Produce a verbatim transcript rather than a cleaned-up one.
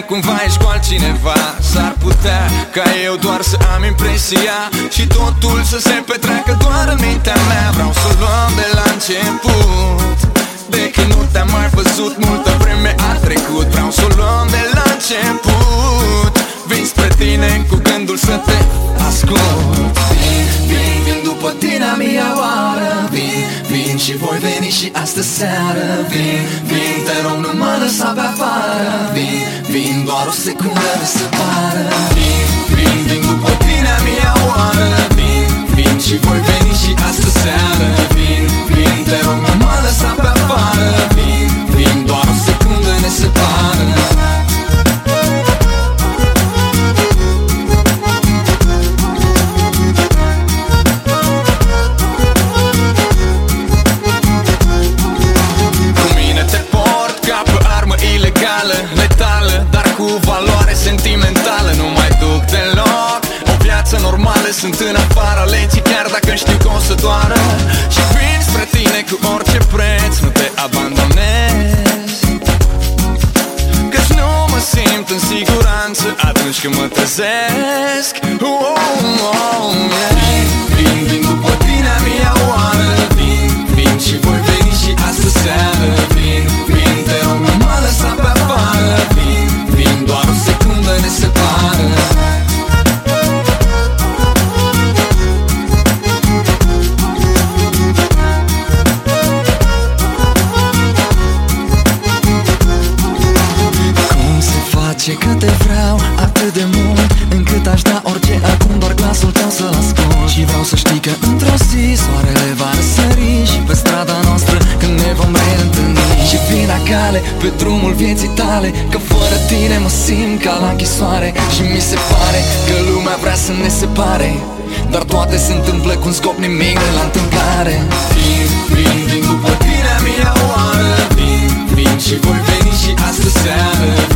cumva ești cu altcineva. S-ar putea ca eu doar să am impresia și totul să se petreacă doar în mintea mea. Vreau să o luăm de la început, de când nu te-am mai văzut, multă vreme a trecut. Vreau să o luăm de la început, vin spre tine cu gândul să te ascult. Vin, vin, vin după tine a mia oară. Vin, vin și voi veni și astă seară. Vin, vin, te rog nu mă lăsa pe afară. Vin, vin, doar o secundă ne separă. Vin, vin, vin după tine a mia oară. Vin, vin și voi veni și astă seară. Vin, vin, te rog nu mă lăsa pe afară. Vin, vin, doar o secundă ne separă. Metală, dar cu valoare sentimentală. Nu mai duc deloc o viață normală. Sunt în afara legii chiar dacă știu că o să doară. Și vin spre tine cu orice preț, nu te abandonez, căci nu mă simt în siguranță atunci când mă trezesc. oh, oh, oh, yeah. Vin, vin, vin după tine a mia oară. Vin, vin și voi veni și astă seară. Vin, vin, te rog nu mă lăsa pe afară. Vin, vin, doar o secundă ne separă. Cum se face că te vreau atât de mult, încât aș da orice acum doar glasul tău să-l ascult. Și vreau să știi că într-o zi soarele va răsări și pe strada noastră când ne vom reîntâlni. Și vin la cale pe drumul vieții tale, că fără tine mă simt ca la închisoare. Și mi se pare că lumea vrea să ne separe, dar toate se întâmplă cu un scop, nimic de la întâmplare. Vin, vin, vin după tine a mia oară. Vin, vin și voi veni și astă seară.